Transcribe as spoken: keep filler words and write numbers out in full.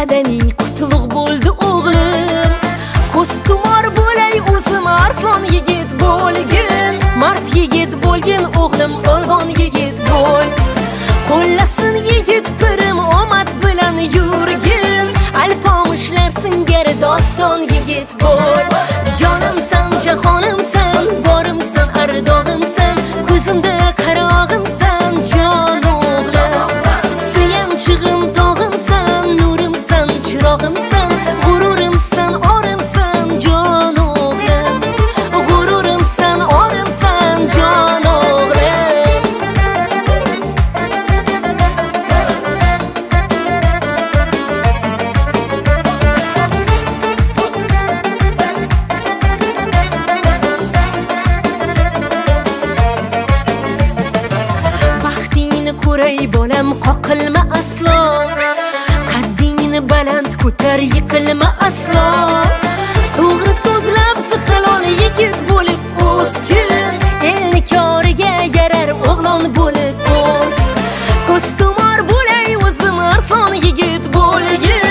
qadaming qutlug' bo'ldi o'g'lim. Ko'stumor bo'lay o'zim arslon yigit bo'lgin, mard yigit bo'lgin o'g'lim, polvon yigit bo'l. Qo'llasin yigit pirim omad bilan yurgin, alpomushlar singar doston yigit bo'l. Jonimsan, jahonimsan, borimsan, ardog'imsan, ko'zimda qarog'imsan, jon o'g'lim. Suyanchig'im, tog'imsan, nurimsan, chirog'imsan, g'ururimsan, orimsan, jon o'g'lim. G'ururimsan, orimsan, jon o'g'lim. Baxtingni ko'ray bolam, qoqilma aslo. Qaddingni baland ko'tar, yiqilma aslo. To'g'ri so'zlab siqilon yigit bo'lib o'sgin, elni koriga yarar o'g'lon bo'lib o's. Ko'stumor bo'lay o'zim arslon yigit bo'lgin,